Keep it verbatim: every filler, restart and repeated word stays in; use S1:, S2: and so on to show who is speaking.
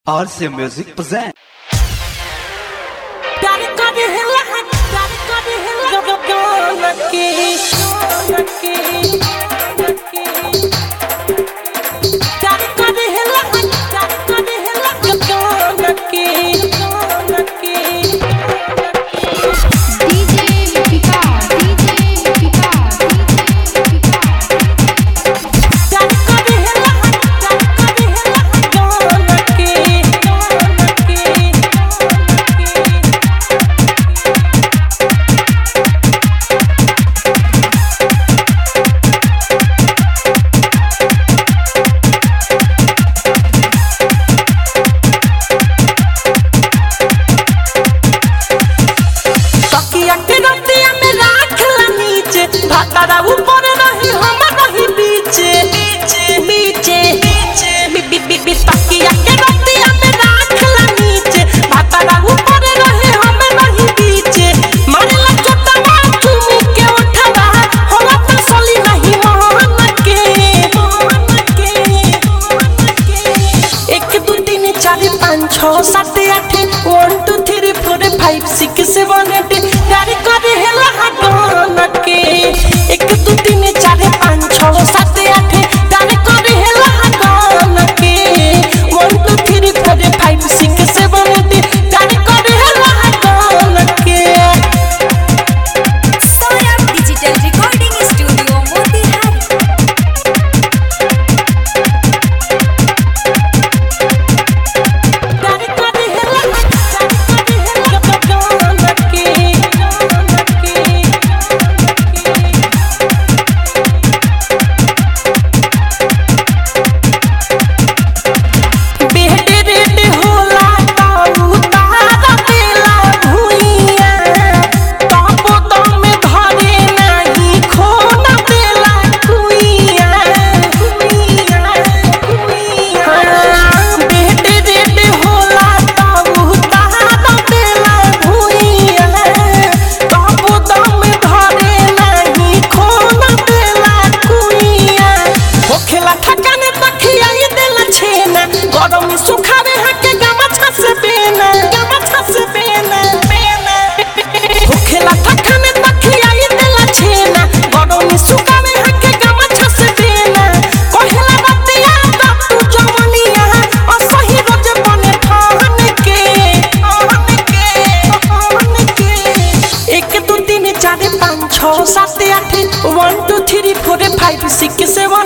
S1: R C Music present.
S2: भातारा ऊपर नहीं हम नहीं बीचे बीचे बीचे बीचे बी बी बी तकिया के रतिया में राखला नीचे भातारा ऊपर नहीं हम नहीं बीचे मारला चोटवा चुमी के उठवा होला तसली नहीं मोहन के मोहन के एक दो तीन चार पाँच छह सात आठ one two three four five six seven eight गाड़ी करे हेला हागन के एक दो तीन चार पाँच छह सात आठ गाड़ी करे हेला हागन के one two three four five six seven eight गाड़ी करे हेला हागन के
S3: Saurabh digital recording studio Motihari
S2: गाड़ी करे हेला गाड़ी करे हेला हागन के सुखावे हके गमछा से बेना गमछा से बेना बेना होखेला ठक्का में तखियाई देला छेना गरमी सुखावे हके गमछा से बेना कहेला बतिया तू जवनिया असही रोज बने ठान के ठान के ठान के एक दो तीन चार पाँच छह सात आठ one two three four five six सेवन